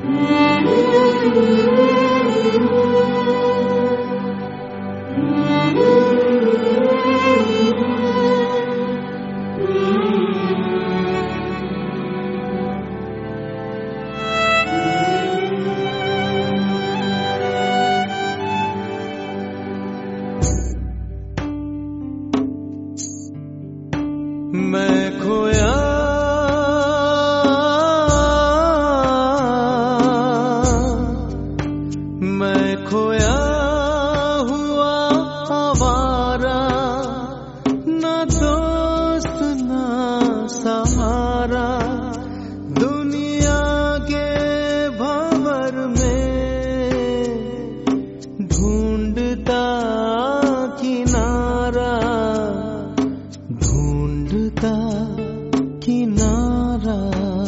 मैं खोया हुआ आवारा, ना दोस्त ना सहारा, दुनिया के भंवर में ढूंढता किनारा, ढूंढता किनारा,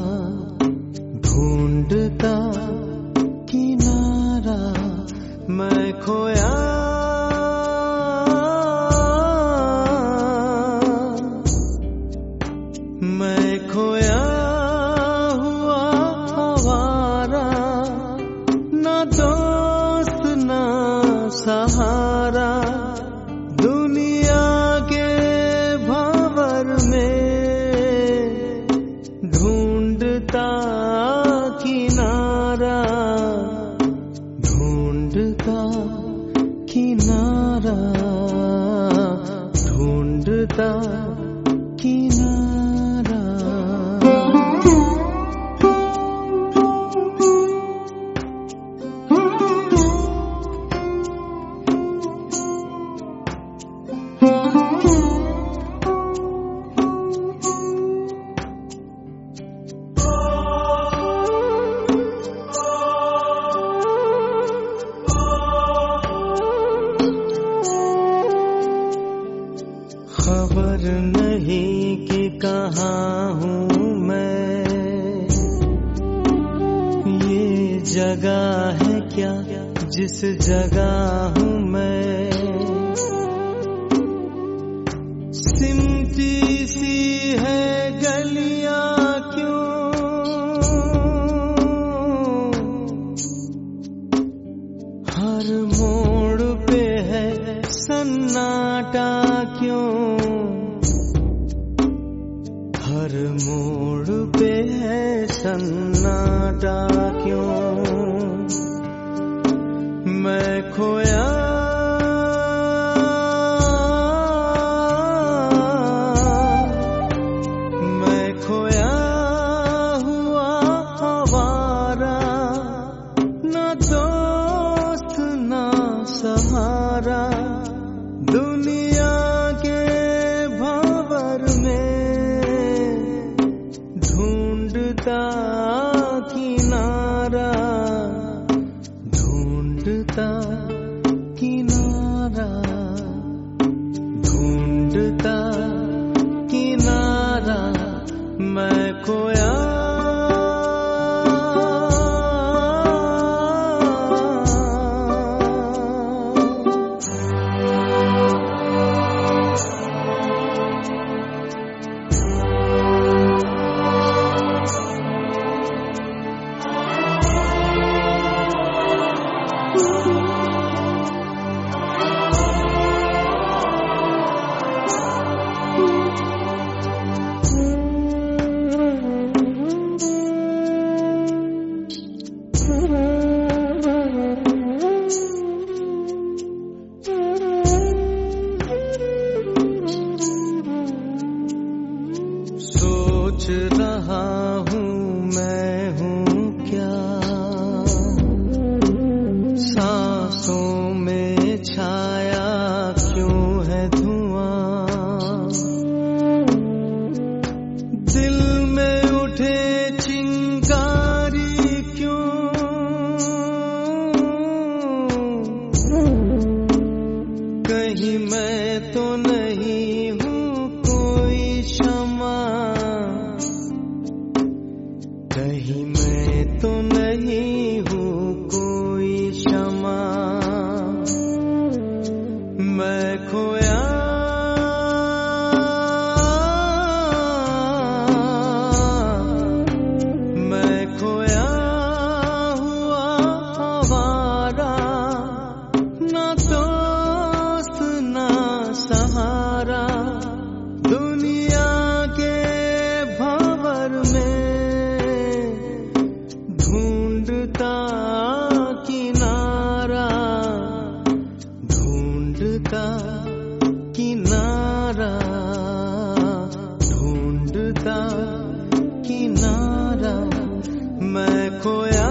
ढूंढता किनारा। मैं खोया हुआ आवारा, ना दोस्त ना सहारा, दुनिया के भंवर में ढूंढता किनारा, ढूंढता किनारा, ढूंढता किनारा। खबर नहीं कि कहाँ हूँ मैं, ये जगह है क्या जिस जगह हूँ मैं, सिमटी सी है गलियां क्यों, हर मोड़ पे है सन्नाटा क्यों, हर मोड़ पे है सन्नाटा क्यों। मैं खोया हुआ आवारा, ना दोस्त ना सहारा, दुनिया के भंवर में ढूंढता किनारा, ढूंढता किनारा, ढूंढता किनारा। मैं खोया सोच रहा हूँ मैं हूँ क्या, सांसों में छाया क्यों है धुआं, दिल में उठे चिंगारी क्यों, कहीं मैं तो नहीं हूँ कोई क्षमा, कहीं मैं तो नहीं हूँ कोई क्षमा। मैं खोया खोया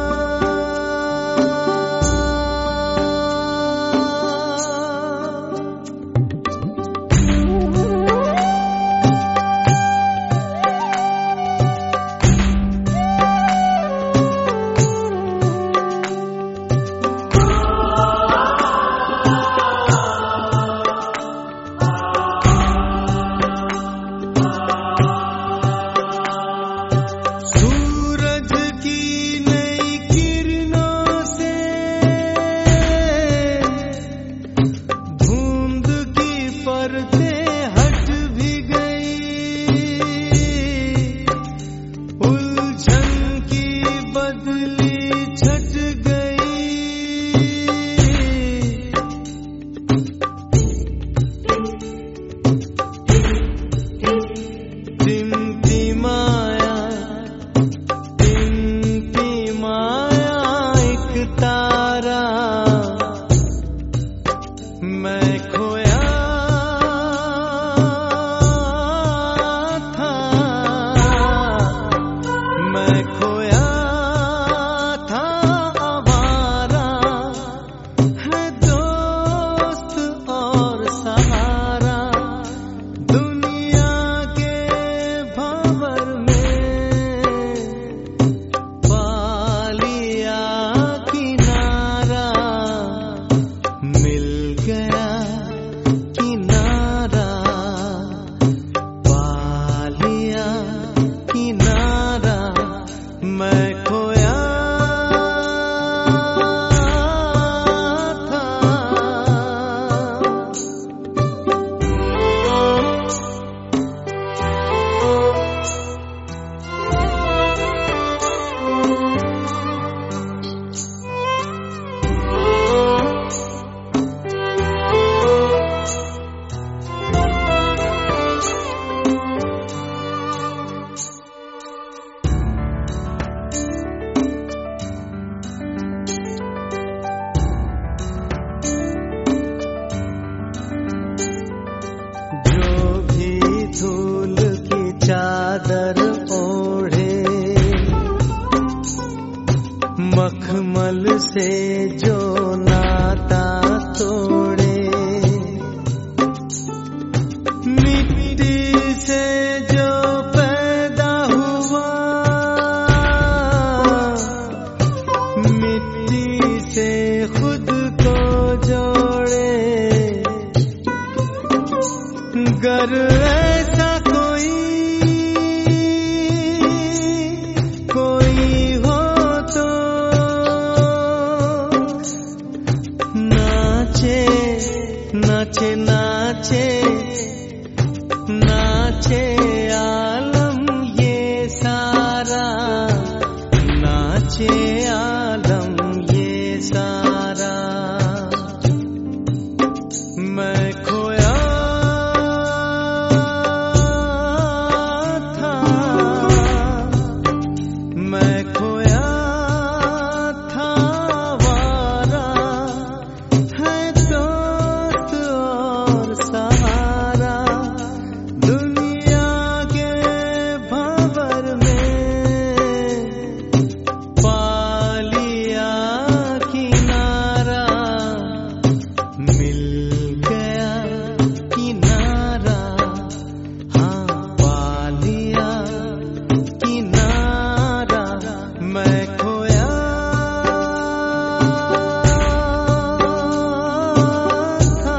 चादर ओढ़े मखमल से जो नाता तोड़े, मिट्टी से जो पैदा हुआ मिट्टी से खुद को जोड़े। गर ऐसा कोई हो तो नाचे नाचे नाचे नाचे आलम ये सारा, नाचे आलम ये सारा। मैं खोया था, मैं खोया था वारा, है दोस्त और सहारा। दुनिया के भंवर में पा लिया किनारा, मिल गया किनारा, हाँ पा लिया किनारा। मैं खोया था।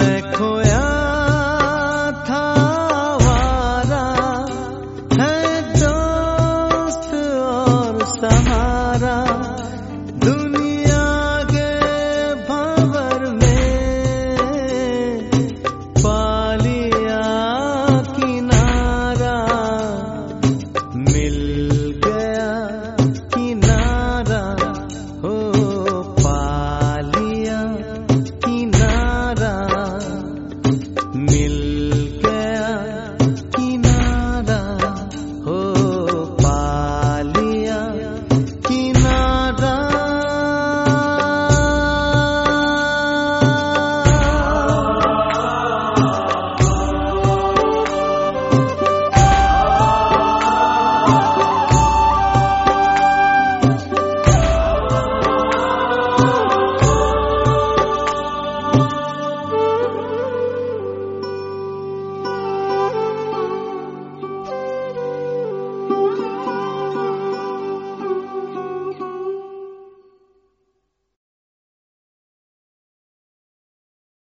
मैं खोया